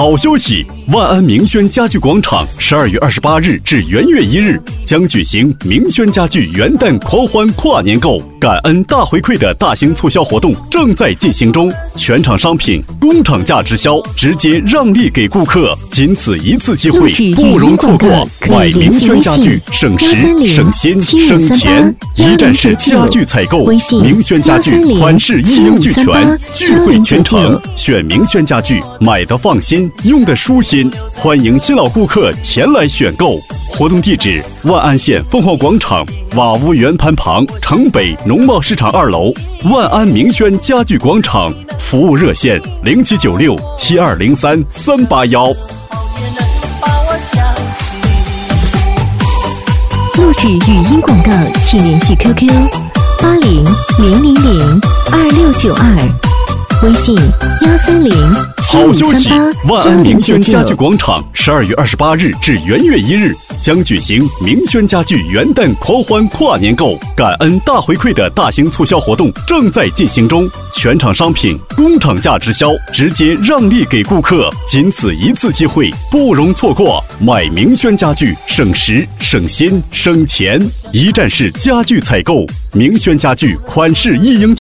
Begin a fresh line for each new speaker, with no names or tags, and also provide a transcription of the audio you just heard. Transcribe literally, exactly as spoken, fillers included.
好消息！万安明轩家具广场十二月二十八日至元月一日将举行明轩家具元旦狂欢跨年购感恩大回馈的大型促销活动正在进行中，全场商品工厂价直销，直接让利给顾客，仅此一次机会，不容错过。买明轩家具，省时、省心、省钱，一站式家具采购。明轩家具款式一应俱全，聚会全程，选明轩家具，买得放心，用得舒心。欢迎新老顾客前来选购。活动地址：万安县凤凰广场瓦屋圆盘旁城北农贸市场二楼。万安明轩家具广场，服务热线：零七九六七二零三三八幺。
录制语音广告，请联系 Q Q 八零零零零二六九二，微信幺三零七五三八
万安明轩家具广场十二月二十八日至元月一日将举行明轩家具元旦狂欢跨年购感恩大回馈的大型促销活动正在进行中，全场商品工厂价直销，直接让利给顾客，仅此一次机会，不容错过。买明轩家具，省时、省心、省钱，一站式家具采购。明轩家具款式一应